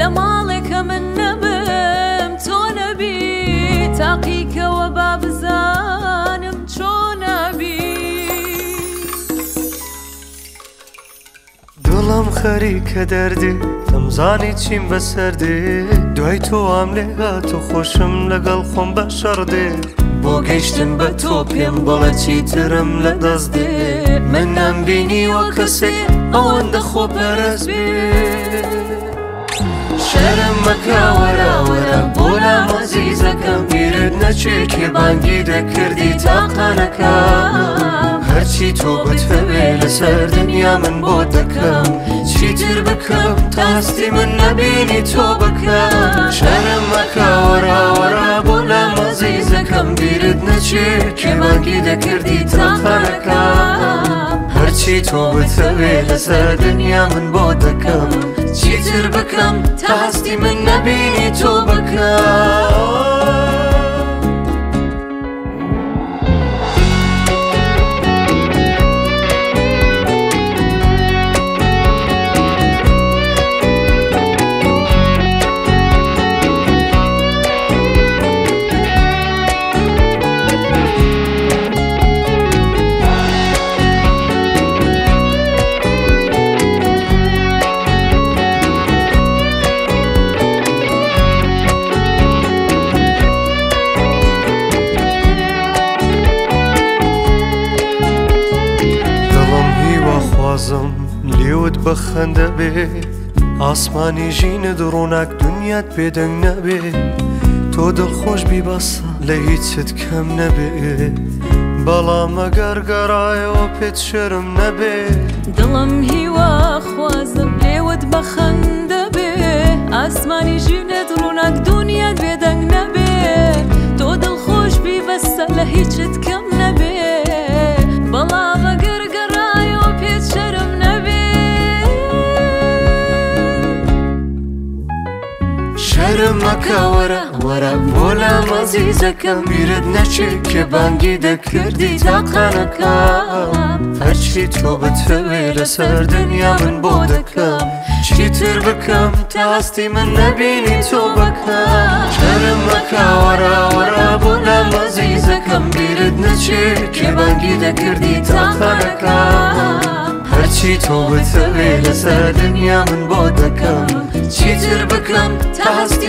مالك من نبم تو نبي تاقيك وباب زانم چو نبي دڵم خەریکە دەردێ دەمزانی چیم بەسەردێ دوای تۆ ئام لێهات و خۆشم لەگەڵ خۆم بەشەڕدێ بۆ گەیشتن بە تۆ پێم بەڵە چیترم لە دەست دێ من نەمبینیوە کەسێ ئەوەندە خۆپەرست بێ شەرم مەکە وەرە وەرە بۆ لام عەزیزەکەم بیرت نەچێ کێ بانگی دەکردی تاقانەکەم هەرچی تۆ بتەوێ لەسەر دنیا من بۆ دەکەم چیتر بکەم تا هەستی من نەبینی تۆ بکەم شەرم مەکە وەرە وەرە بۆ لام عەزیزەکەم بیرت نەچێ کێ بانگی دەکردی تاقانەکەم هەرچی تۆ بتەوێ لەسەر دنیا من بۆ دەکەم چیتر بکەم تا هەستی من نەبینی تۆ بکەم لێوت بەخەندە بێ ئاسمانی ژینت ڕووناک دنیات بێدەنگ نەبێ تۆ دڵخۆش بی بەسە لە هیچت کەم نەبێ بەڵام ئەگەر گەڕایەوە پێت شەرم نەبێ دڵم هیوا خوازم لێوت بەخەندە بێ ئاسمانی ژینت ڕووناک دنیات بێدەنگ نەبێ تۆ دڵخۆش بی بەسە لە هیچت کەم نەبێ بەڵام ئەگەر گەڕایەوە پێت شەرم نەبێ شەرم مەکە وەرە وەرە بۆ لام عەزیزەکەم بیرت نەچێ کێ بانگی دەکردی تاقانەکەم هەرچی تۆ بتەوێ لەسەر دنیا من بۆ دەکەم چیتر بکەم تا هەستی من نەبینی تۆ بکەم شەرم مەکە وەرە وەرە بۆ لام عەزیزەکەم بیرت نەچێ کێ بانگی دەکردی تاقانەکەم هەرچی تۆ بتەوێ لەسەر دنیا من بۆ دەکەم چیتر بکەم تا هەستی